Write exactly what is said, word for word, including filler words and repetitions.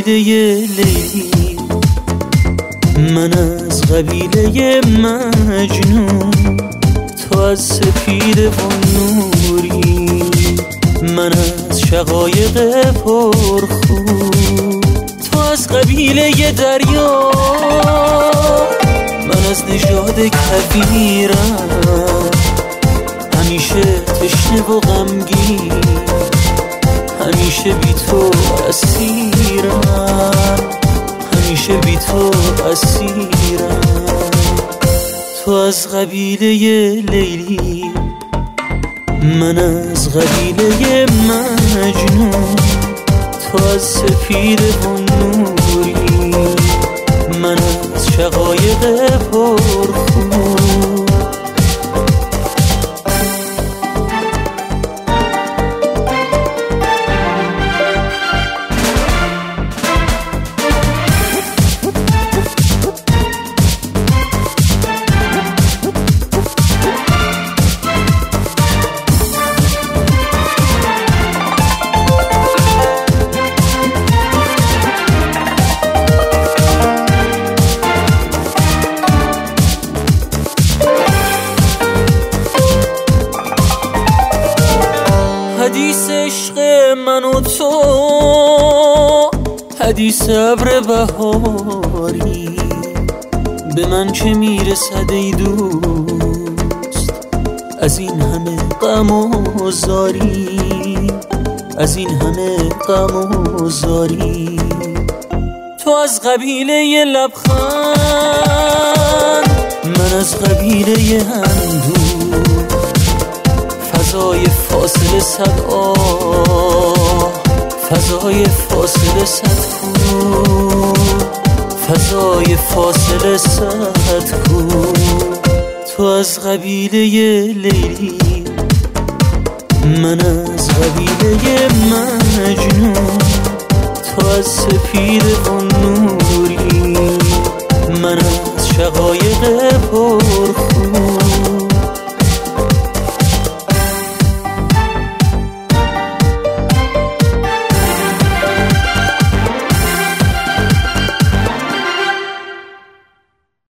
قبیله لیلی، من از قبیله مجنون، تو از سپید و نوری، من از شقایق پرخو، تو از قبیله دریا، من از نژاد کبیرم، همیشه تشنه و غمگین، همیشه بی تو اسیرم، همیشه بی تو اسیرم. تو از قبیله لیلی، من از قبیله مجنون، تو از سپید و نوری، من از شقایق پرخون. حدیث عشق من و تو، حدیث ابر بهاری، به من چه میرسد ای دوست از این همه غم و زاری، از این همه غم و زاری. تو از قبیله لبخند، من از قبیله اندوه، فضای فاصله صد آه، فضای فاصله صد کو، فضای فاصله صد کو. تو از قبیله لیلی، من از قبیله مجنون، تو از سپید و نوری، من از شقایق